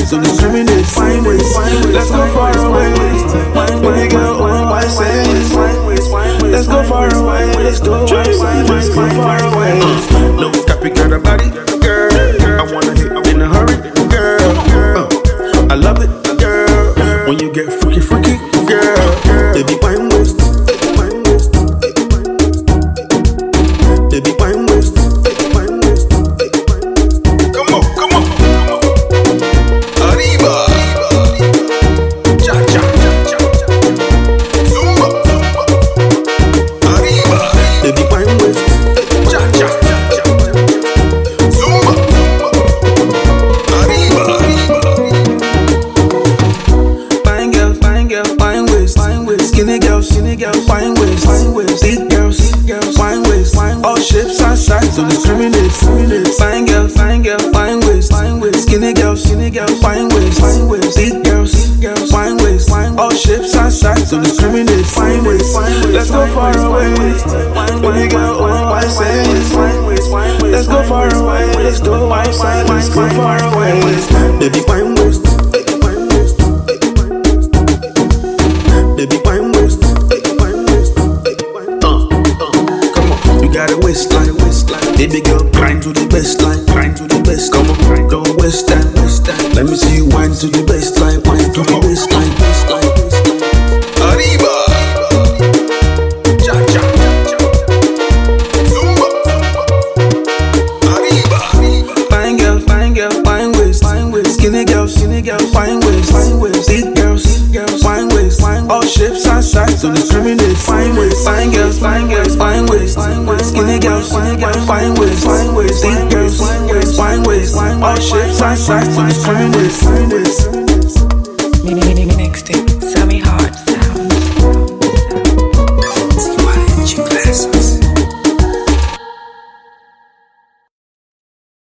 don't discriminate. Fine ways, let's go far away. Baby girl, why say? Let's go far away. Let's go far away. No copy, got a body, girl. I wanna hit in a hurry, girl. I love it, girl. When you get freaky, girl. Baby, wine waist. Baby, wine waist. Come on. Arriba. Cha. Zumba. Arriba. Baby, wine waist. Cha. Zumba. Arriba. Fine girl, wine waist. Skinny girl, wine waist. Big girls, wine waist. All shapes and sizes, don't discriminate. Fine girl, wine waist. Skinny girl, wine waist. Big girls, wine waist. All shapes and sizes, don't discriminate. Fine waist, let's go far away. Baby girl, why say? Let's go far away. Let's go far away. Baby, wine waist. Baby, wine waist. Come on, you got a waistline. Baby girl, grind to the baseline. Come on, don't waste time. Let me see you wind to the baseline. Wind to the baseline. Arriba. Cha. Zumba. Arriba. Fine girl, wine waist. Skinny girl, wine waist. Big girls, wine waist. All shapes and sizes, don't discriminate. Fine girls, wine waist. Skinny girls, wine waist. Big girls, wine waist. All shapes and sizes, don't discriminate.